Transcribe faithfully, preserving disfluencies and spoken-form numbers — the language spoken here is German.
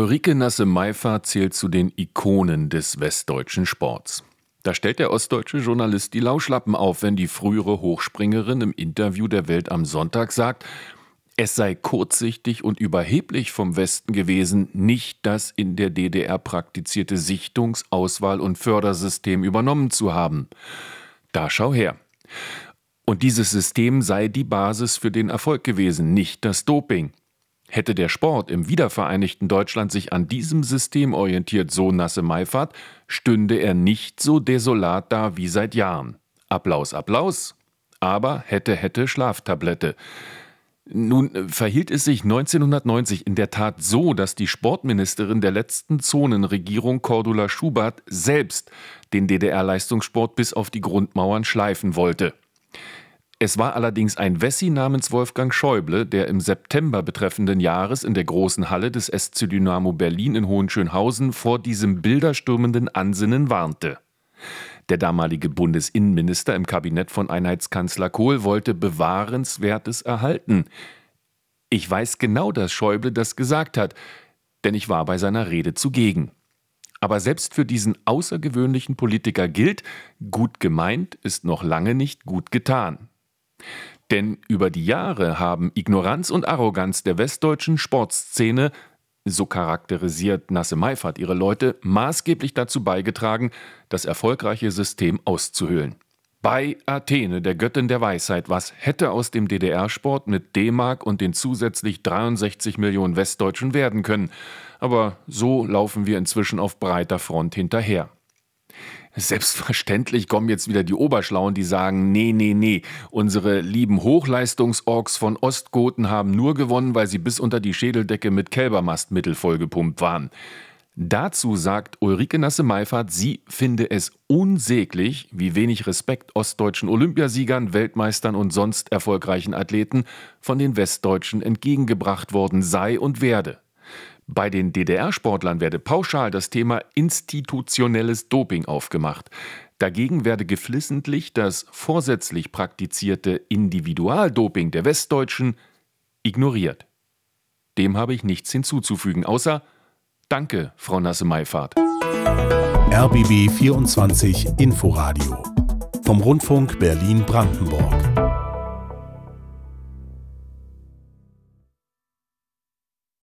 Ulrike Nasse-Meyvath zählt zu den Ikonen des westdeutschen Sports. Da stellt der ostdeutsche Journalist die Lauschlappen auf, wenn die frühere Hochspringerin im Interview der Welt am Sonntag sagt, es sei kurzsichtig und überheblich vom Westen gewesen, nicht das in der D D R praktizierte Sichtungs-, Auswahl- und Fördersystem übernommen zu haben. Da schau her. Und dieses System sei die Basis für den Erfolg gewesen, nicht das Doping. Hätte der Sport im wiedervereinigten Deutschland sich an diesem System orientiert, so Nasse-Meyvath, stünde er nicht so desolat da wie seit Jahren. Applaus, Applaus. Aber hätte, hätte Schlaftablette. Nun verhielt es sich neunzehnhundertneunzig in der Tat so, dass die Sportministerin der letzten Zonenregierung Cordula Schubert selbst den D D R-Leistungssport bis auf die Grundmauern schleifen wollte. Es war allerdings ein Wessi namens Wolfgang Schäuble, der im September betreffenden Jahres in der großen Halle des S C Dynamo Berlin in Hohenschönhausen vor diesem bilderstürmenden Ansinnen warnte. Der damalige Bundesinnenminister im Kabinett von Einheitskanzler Kohl wollte Bewahrenswertes erhalten. Ich weiß genau, dass Schäuble das gesagt hat, denn ich war bei seiner Rede zugegen. Aber selbst für diesen außergewöhnlichen Politiker gilt, gut gemeint ist noch lange nicht gut getan. Denn über die Jahre haben Ignoranz und Arroganz der westdeutschen Sportszene, so charakterisiert Nasse-Meyvath ihre Leute, maßgeblich dazu beigetragen, das erfolgreiche System auszuhöhlen. Bei Athene, der Göttin der Weisheit, was hätte aus dem D D R-Sport mit D-Mark und den zusätzlich dreiundsechzig Millionen Westdeutschen werden können? Aber so laufen wir inzwischen auf breiter Front hinterher. Selbstverständlich kommen jetzt wieder die Oberschlauen, die sagen, nee, nee, nee, unsere lieben Hochleistungsorks von Ostgoten haben nur gewonnen, weil sie bis unter die Schädeldecke mit Kälbermastmittel vollgepumpt waren. Dazu sagt Ulrike Nasse-Meyvath, sie finde es unsäglich, wie wenig Respekt ostdeutschen Olympiasiegern, Weltmeistern und sonst erfolgreichen Athleten von den Westdeutschen entgegengebracht worden sei und werde. Bei den D D R-Sportlern werde pauschal das Thema institutionelles Doping aufgemacht. Dagegen werde geflissentlich das vorsätzlich praktizierte Individualdoping der Westdeutschen ignoriert. Dem habe ich nichts hinzuzufügen, außer Danke, Frau Nasse-Meyvath. R B B vierundzwanzig Inforadio vom Rundfunk Berlin-Brandenburg.